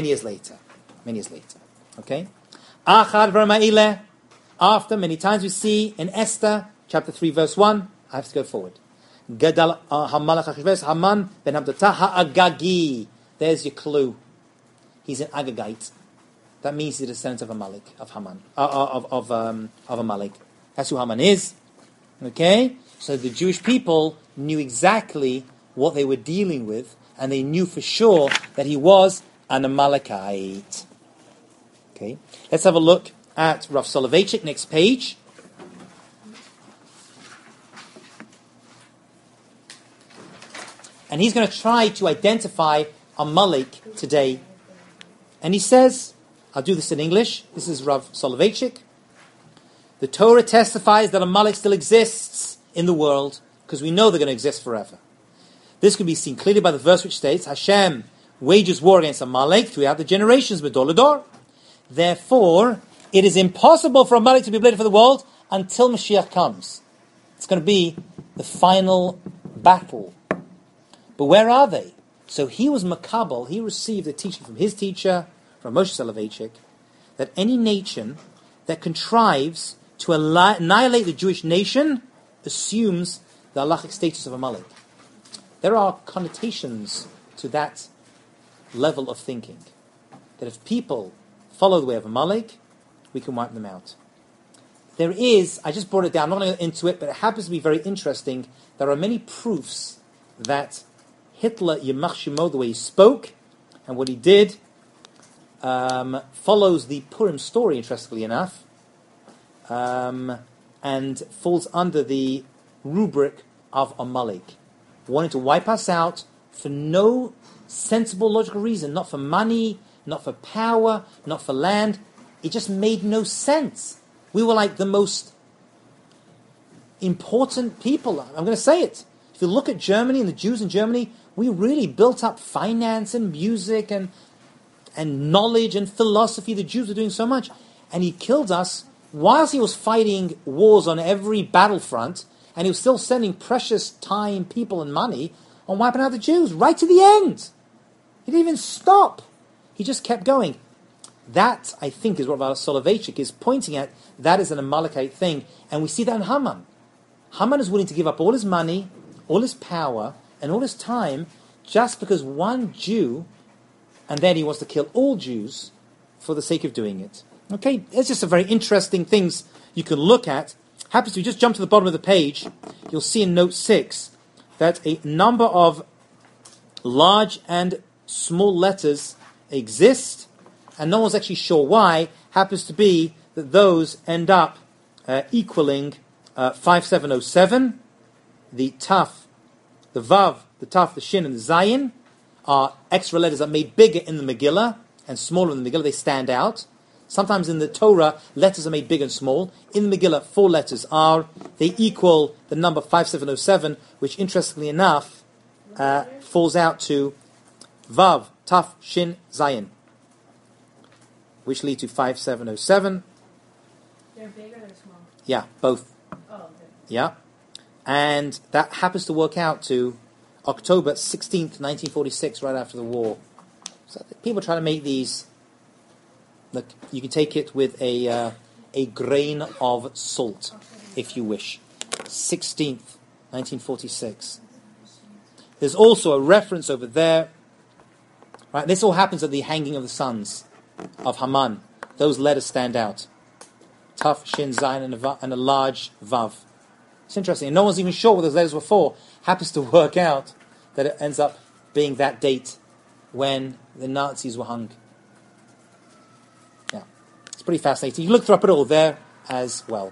Okay? Achad v'rama'ileh. After, many times we see in Esther, chapter 3, verse 1. I have to go forward. Gadal Hamalach Achashverosh Haman ben Hamdatah ha'agagi. There's your clue. He's an Agagite. That means he's a descendant of Amalek, of Haman, of Amalek. That's who Haman is. Okay? So the Jewish people knew exactly what they were dealing with, and they knew for sure that he was an Amalekite. Okay? Let's have a look at Rav Soloveitchik, next page. And he's going to try to identify Amalek today. And he says, I'll do this in English. This is Rav Soloveitchik. The Torah testifies that Amalek still exists in the world, because we know they're going to exist forever. This can be seen clearly by the verse which states, Hashem wages war against Amalek throughout the generations, B'dor L'dor. Therefore, it is impossible for Amalek to be obliterated from the world until Mashiach comes. It's going to be the final battle. But where are they? So he was Makabel, he received a teaching from his teacher, from Moshe Soloveitchik, that any nation that contrives to annihilate the Jewish nation assumes the halachic status of Amalek. There are connotations to that level of thinking. That if people follow the way of Amalek, we can wipe them out. There is, I just brought it down, I'm not going to go into it, but it happens to be very interesting. There are many proofs that Hitler, Yamach Shemo, the way he spoke and what he did, follows the Purim story, interestingly enough, and falls under the rubric of Amalek, wanting to wipe us out for no sensible, logical reason, not for money, not for power, not for land. It just made no sense. We were like the most important people. I'm going to say it. If you look at Germany and the Jews in Germany, we really built up finance and music and knowledge and philosophy. The Jews were doing so much. And he killed us whilst he was fighting wars on every battlefront, and he was still sending precious time, people, and money on wiping out the Jews right to the end. He didn't even stop. He just kept going. That, I think, is what Soloveitchik is pointing at. That is an Amalekite thing. And we see that in Haman. Haman is willing to give up all his money, all his power, and all his time just because one Jew, and then he wants to kill all Jews for the sake of doing it. Okay, it's just a very interesting things you can look at. Happens to just jump to the bottom of the page, you'll see in note 6 that a number of large and small letters exist, and no one's actually sure why. Happens to be that those end up equaling 5707. The Taf, the Vav, the Taf, the Shin, and the Zayin are extra letters that are made bigger in the Megillah and smaller in the Megillah. They stand out. Sometimes in the Torah, letters are made big and small. In the Megillah, 4 letters are. They equal the number 5707, which, interestingly enough, falls out to Vav, Taf, Shin, Zayin, which lead to 5707. They're big or they're small? Yeah, both. Oh, okay. Yeah. And that happens to work out to October 16th, 1946, right after the war. So people try to make these. Look, you can take it with a grain of salt, if you wish. 16th, 1946. There's also a reference over there. Right, this all happens at the hanging of the sons of Haman. Those letters stand out. Taf, Shin, Zayin, and a large Vav. It's interesting. And no one's even sure what those letters were for. Happens to work out that it ends up being that date when the Nazis were hung. Yeah. It's pretty fascinating. You look up it all there as well.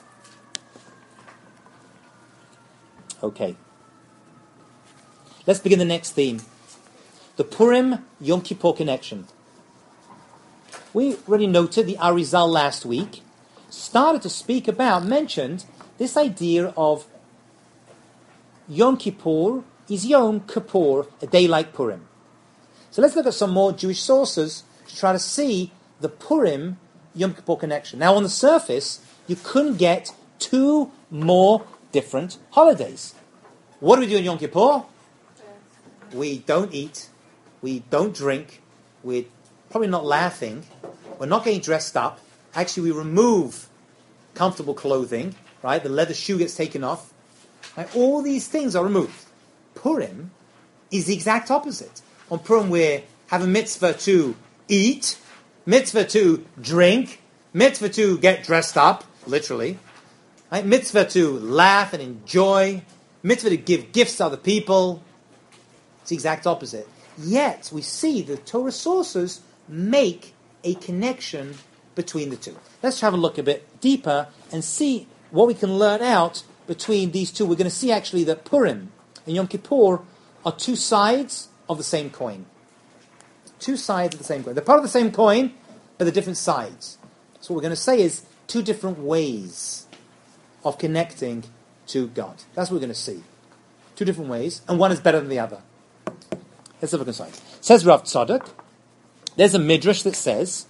Okay. Let's begin the next theme. The Purim Yom Kippur connection. We already noted the Arizal last week started to speak about, mentioned this idea of Yom Kippur is Yom Kippur, a day like Purim. So let's look at some more Jewish sources to try to see the Purim Yom Kippur connection. Now on the surface, you couldn't get 2 more different holidays. What do we do in Yom Kippur? We don't eat, we don't drink, we're probably not laughing, we're not getting dressed up. Actually, we remove comfortable clothing, right? The leather shoe gets taken off. Right? All these things are removed. Purim is the exact opposite. On Purim, we have a mitzvah to eat, mitzvah to drink, mitzvah to get dressed up, literally, right? Mitzvah to laugh and enjoy, mitzvah to give gifts to other people. It's the exact opposite. Yet, we see the Torah sources make a connection between the two. Let's have a look a bit deeper and see what we can learn out between these two. We're going to see actually that Purim and Yom Kippur are 2 sides of the same coin. 2 sides of the same coin. They're part of the same coin, but they're different sides. So what we're going to say is 2 different ways of connecting to God. That's what we're going to see. 2 different ways, and one is better than the other. Let's have a look inside. Says Rav Tzadok, there's a midrash that says,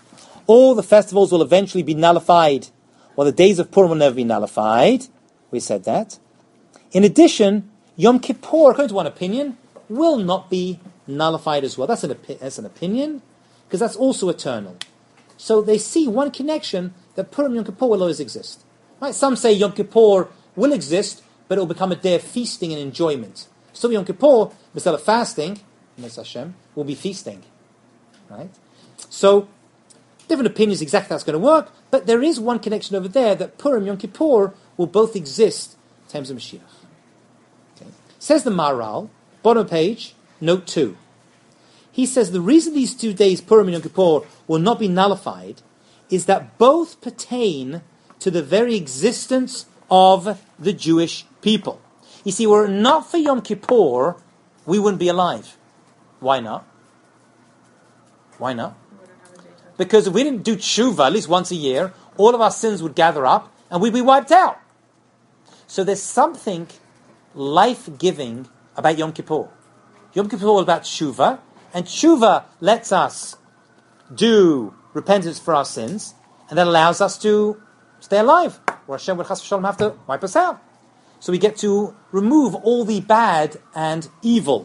all the festivals will eventually be nullified, while the days of Purim will never be nullified. We said that. In addition, Yom Kippur, according to one opinion, will not be nullified as well. That's an opinion, because that's also eternal. So they see one connection, that Purim and Yom Kippur will always exist. Right? Some say Yom Kippur will exist, but it will become a day of feasting and enjoyment. So Yom Kippur, instead of fasting, Hashem, will be feasting. Right? So, different opinions exactly how that's going to work, but there is one connection over there, that Purim and Yom Kippur will both exist in times of Mashiach. Okay. Says the Maharal, bottom page, note 2. He says the reason these 2 days, Purim and Yom Kippur, will not be nullified is that both pertain to the very existence of the Jewish people. You see, were it not for Yom Kippur, we wouldn't be alive. Why not? Why not? Because if we didn't do tshuva at least once a year, all of our sins would gather up and we'd be wiped out. So there's something life-giving about Yom Kippur. Yom Kippur is all about tshuva, and tshuva lets us do repentance for our sins, and that allows us to stay alive, or Hashem would chas v'shalom have to wipe us out. So we get to remove all the bad and evil.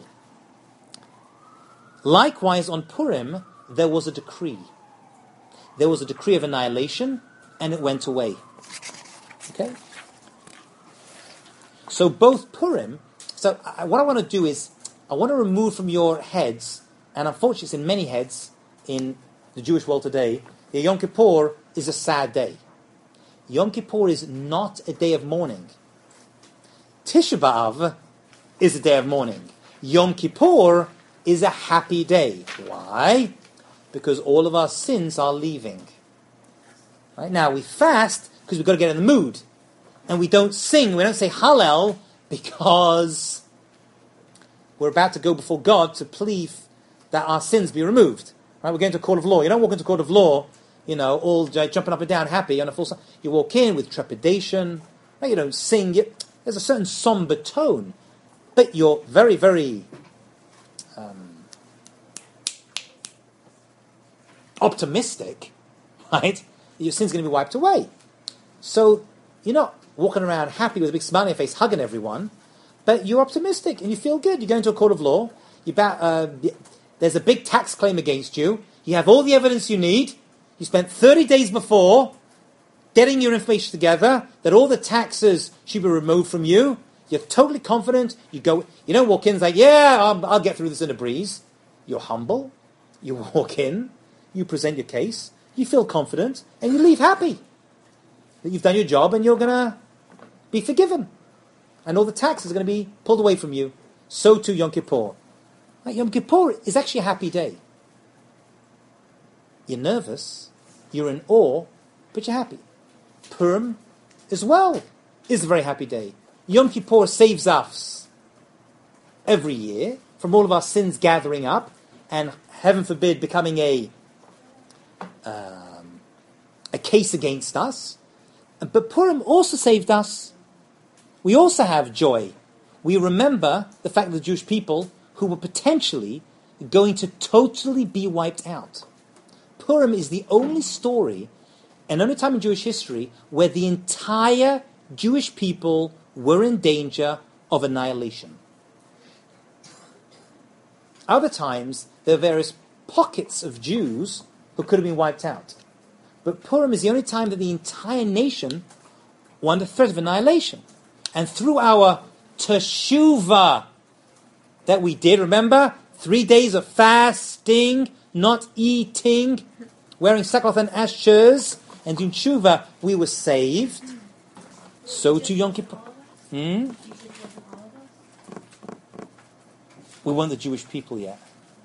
Likewise, on Purim, there was a decree. There was a decree of annihilation, and it went away. Okay? So both Purim... So what I want to do is, I want to remove from your heads, and unfortunately it's in many heads in the Jewish world today, the Yom Kippur is a sad day. Yom Kippur is not a day of mourning. Tisha B'Av is a day of mourning. Yom Kippur is a happy day. Why? Because all of our sins are leaving. Right? Now we fast because we've got to get in the mood. And we don't sing, we don't say Hallel, because we're about to go before God to plead that our sins be removed. Right? We're going to a court of law. You don't walk into a court of law, all jumping up and down happy on a full. You walk in with trepidation. Right? You don't sing. There's a certain somber tone, but you're very, very optimistic, right? Your sin's going to be wiped away. So you're not walking around happy with a big smile on your face, hugging everyone, but you're optimistic and you feel good. You go into a court of law. There's a big tax claim against you. You have all the evidence you need. You spent 30 days before getting your information together that all the taxes should be removed from you. You're totally confident. You don't walk in and say, I'll get through this in a breeze. You're humble. You walk in. You present your case. You feel confident. And you leave happy that you've done your job and you're going to be forgiven. And all the taxes are going to be pulled away from you. So too Yom Kippur. Yom Kippur is actually a happy day. You're nervous. You're in awe. But you're happy. Purim as well is a very happy day. Yom Kippur saves us every year from all of our sins gathering up and, heaven forbid, becoming a case against us. But Purim also saved us. We also have joy. We remember the fact that the Jewish people who were potentially going to totally be wiped out. Purim is the only story and only time in Jewish history where the entire Jewish people were in danger of annihilation. Other times, there are various pockets of Jews who could have been wiped out. But Purim is the only time that the entire nation were under threat of annihilation. And through our teshuvah that we did, remember? 3 days of fasting, not eating, wearing sackcloth and ashes, and doing teshuvah, we were saved. So too Yom Kippur. We weren't the Jewish people yet.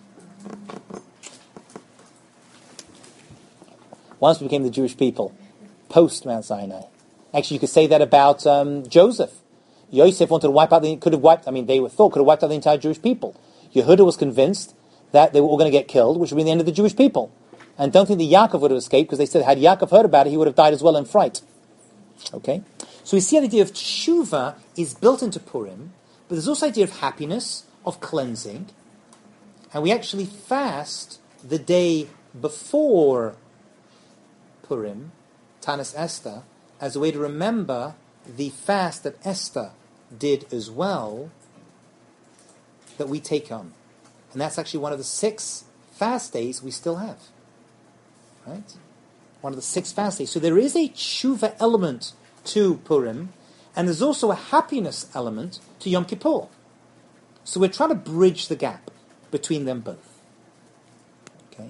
Once we became the Jewish people, post Mount Sinai. Actually, you could say that about Joseph. Yosef wanted to wipe out could have wiped out the entire Jewish people. Yehuda was convinced that they were all going to get killed, which would be the end of the Jewish people. And don't think that Yaakov would have escaped, because they said had Yaakov heard about it, he would have died as well in fright. Okay? So we see the idea of tshuva is built into Purim, but there's also the idea of happiness, of cleansing. And we actually fast the day before Purim, Tanis Esther, as a way to remember the fast that Esther did as well, that we take on. And that's actually one of the 6 fast days we still have. Right? One of the 6 fast days. So there is a tshuva element to Purim, and there's also a happiness element to Yom Kippur. So we're trying to bridge the gap between them both. Okay.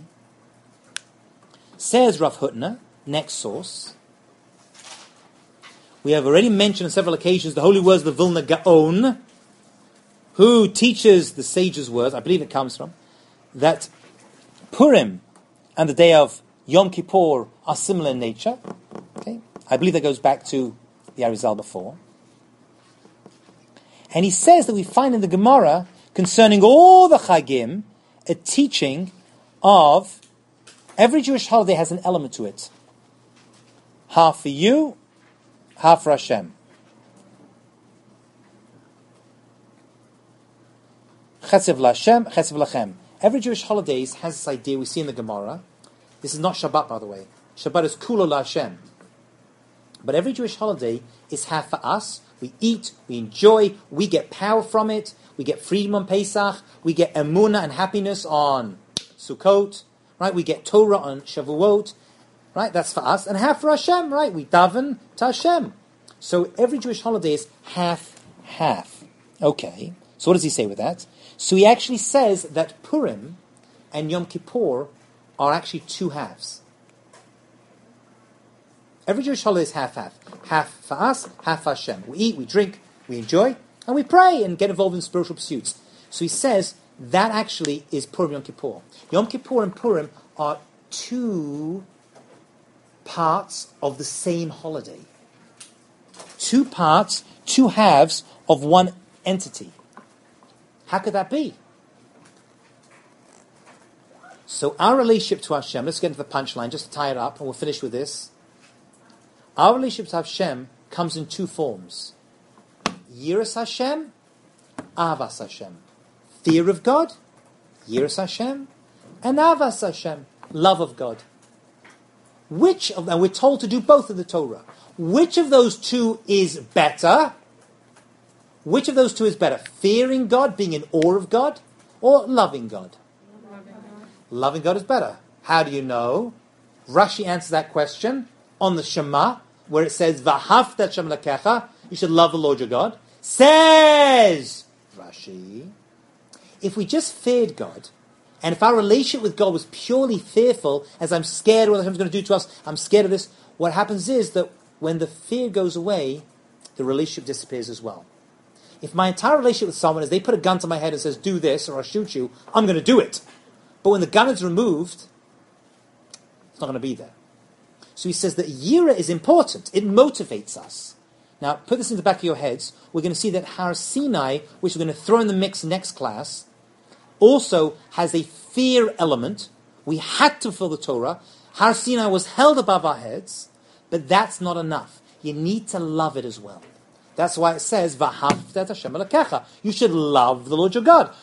Says Rav Hutner, next source. We have already mentioned on several occasions the holy words of the Vilna Gaon, who teaches the sages' words, I believe it comes from, that Purim and the day of Yom Kippur are similar in nature. Okay. I believe that goes back to the Arizal before. And he says that we find in the Gemara, concerning all the Chagim, a teaching of every Jewish holiday has an element to it. Half for you, half for Hashem. Chesed l'Hashem, chesed l'Lachem. Every Jewish holiday has this idea we see in the Gemara. This is not Shabbat, by the way. Shabbat is kulo l'Hashem. But every Jewish holiday is half for us. We eat, we enjoy, we get power from it, we get freedom on Pesach, we get emunah and happiness on Sukkot, right? We get Torah on Shavuot, right? That's for us. And half for Hashem, right? We daven to Hashem. So every Jewish holiday is half. Okay, so what does he say with that? So he actually says that Purim and Yom Kippur are actually 2 halves. Every Jewish holiday is half. Half for us, half for Hashem. We eat, we drink, we enjoy, and we pray and get involved in spiritual pursuits. So he says that actually is Purim Yom Kippur. Yom Kippur and Purim are 2 parts of the same holiday. 2 parts, 2 halves of one entity. How could that be? So our relationship to Hashem, let's get into the punchline, just to tie it up, and we'll finish with this. Our relationship to Hashem comes in 2 forms. Yiras Hashem, Avas Hashem. Fear of God, Yiras Hashem, and Avas Hashem, love of God. Which of them, we're told to do both in the Torah. Which of those 2 is better? Which of those 2 is better? Fearing God, being in awe of God, or loving God? Loving God is better. How do you know? Rashi answers that question on the Shema, where it says, V'ahavta Hashem Elokecha, you should love the Lord your God. Says Rashi, if we just feared God, and if our relationship with God was purely fearful, as I'm scared of what Hashem's going to do to us, I'm scared of this, what happens is that when the fear goes away, the relationship disappears as well. If my entire relationship with someone is they put a gun to my head and says, do this or I'll shoot you, I'm going to do it. But when the gun is removed, it's not going to be there. So he says that Yira is important. It motivates us. Now, put this in the back of your heads. We're going to see that Har Sinai, which we're going to throw in the mix next class, also has a fear element. We had to fulfill the Torah. Har Sinai was held above our heads, but that's not enough. You need to love it as well. That's why it says, V'ahavta Hashem Elokecha. You should love the Lord your God.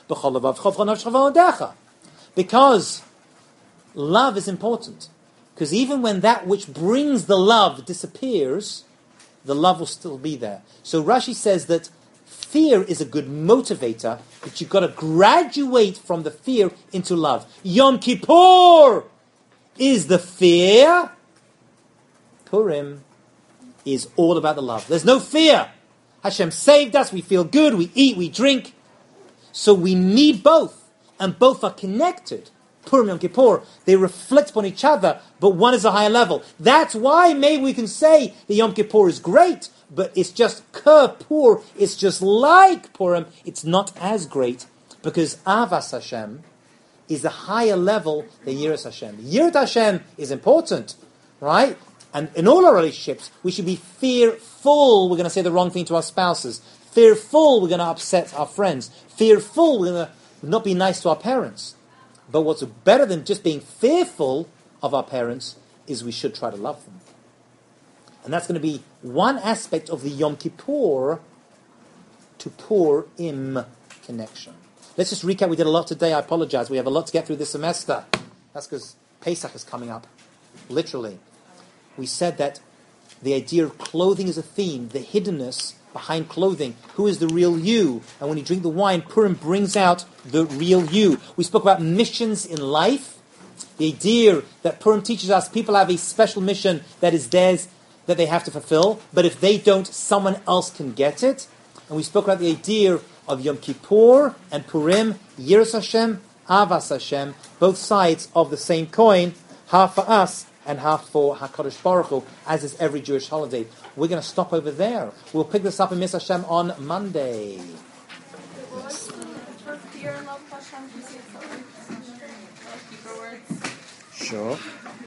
Because love is important. Because even when that which brings the love disappears, the love will still be there. So Rashi says that fear is a good motivator, but you've got to graduate from the fear into love. Yom Kippur is the fear. Purim is all about the love. There's no fear. Hashem saved us, we feel good, we eat, we drink. So we need both, and both are connected. Purim and Yom Kippur, they reflect upon each other, but one is a higher level. That's why maybe we can say that Yom Kippur is great, but it's just Kippur, it's just like Purim, it's not as great, because Avas Hashem is a higher level than Yiras Hashem. Yirat Hashem is important, right? And in all our relationships, we should be fearful we're going to say the wrong thing to our spouses. Fearful we're going to upset our friends. Fearful we're going to not be nice to our parents. But what's better than just being fearful of our parents is we should try to love them. And that's going to be one aspect of the Yom Kippur to Purim connection. Let's just recap. We did a lot today. I apologize. We have a lot to get through this semester. That's because Pesach is coming up. Literally. we said that the idea of clothing is a theme, the hiddenness behind clothing. Who is the real you? And when you drink the wine, Purim brings out the real you. We spoke about missions in life. The idea that Purim teaches us people have a special mission that is theirs, that they have to fulfill. But if they don't, someone else can get it. And we spoke about the idea of Yom Kippur and Purim, Yiras Hashem, Avas Hashem, both sides of the same coin, half for us and half for HaKadosh Baruch Hu, as is every Jewish holiday. We're going to stop over there. We'll pick this up in Mitzvah Hashem on Monday. For fear and love, Hashem, can you say something? Like deeper words? Sure.